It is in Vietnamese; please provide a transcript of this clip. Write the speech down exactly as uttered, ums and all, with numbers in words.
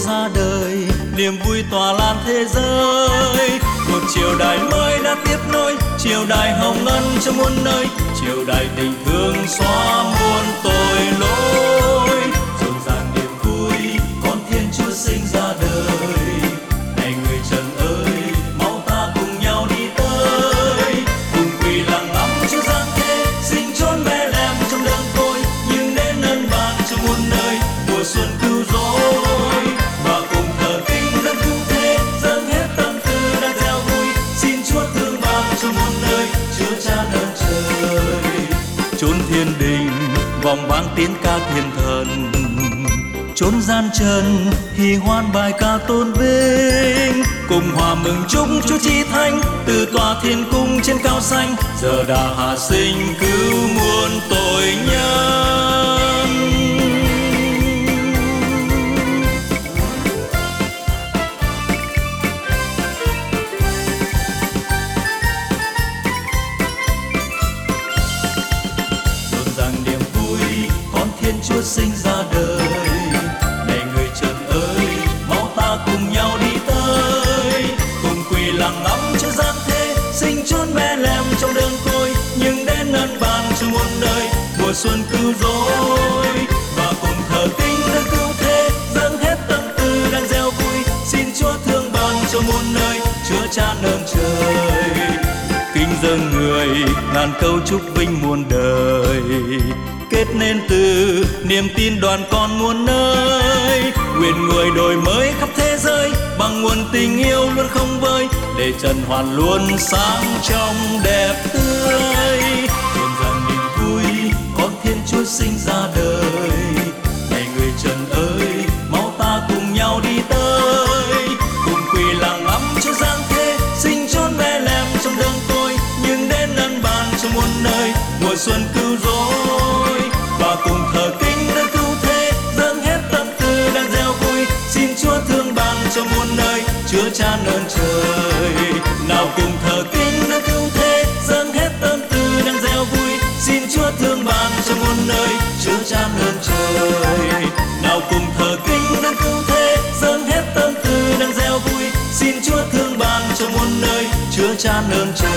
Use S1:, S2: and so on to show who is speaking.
S1: ra đời, niềm vui tỏa lan thế giới. Một triều đại mới đã tiếp nối, triều đại hồng ân cho muôn nơi, triều đại tình thương xóa muôn tội lỗi. Rộn ràng niềm vui, con Thiên Chúa sinh ra đời. Này người trần ơi, máu ta cùng nhau đi tới, cùng quỳ lặng ngắm Chúa giáng thế, sinh chốn Bethlehem trong đơn côi, nhưng đến ân ban cho muôn nơi, mùa xuân cứu rỗi. Và cùng thờ kính đấng cứu thế, dâng hết tâm tư đang gieo vui, xin Chúa thương ban cho muôn nơi, Chúa Cha ơn trời. Chốn thiên đình vòng vang tiếng ca thiên thần, chốn gian trần hỉ hoan bài ca tôn vinh, cùng hòa mừng chúc Chúa Chí Thánh từ tòa thiên cung trên cao xanh, giờ đã hạ sinh cứu muôn tội nhân. Rộn ràng niềm vui, con Thiên Chúa sinh ra đời. Này người trần ơi, máu ta cùng nhau đi tới, cùng quỳ lặng ngắm Chúa giáng thế, sinh chốn Bethlehem trong đơn côi, nhưng đến ân ban cho muôn nơi, mùa xuân cứu rỗi. Và cùng thờ kính đấng cứu thế, dâng hết tâm tư đang gieo vui, xin Chúa thương ban cho muôn nơi, Chúa Cha ơn trời. Kính dâng người ngàn câu chúc vinh muôn đời, kết nên từ niềm tin đoàn con muôn nơi. Nguyện người đổi mới khắp thế giới, bằng nguồn tình yêu luôn không vơi, để trần hoàn luôn sáng trong đẹp tươi. Rộn ràng niềm vui, con Thiên Chúa sinh ra đời. Này người trần ơi, máu ta cùng nhau đi tới, cùng quỳ lặng ngắm Chúa giáng thế, sinh chốn Bethlehem trong đơn côi, nhưng đến ân ban cho muôn nơi, mùa xuân cứu rỗi. Và cùng thờ kính đấng cứu thế, dâng hết tâm tư đang gieo vui, xin Chúa thương ban cho muôn nơi, Chúa Cha ơn trời. Nào cùng thờ kính đấng cứu thế, dâng hết tâm tư đang gieo vui, xin Chúa thương ban cho muôn nơi, Chúa Cha ơn trời. Nào cùng thờ kính đấng cứu thế, dâng hết tâm tư đang gieo vui, xin Chúa thương ban cho muôn nơi, Chúa Cha ơn trời.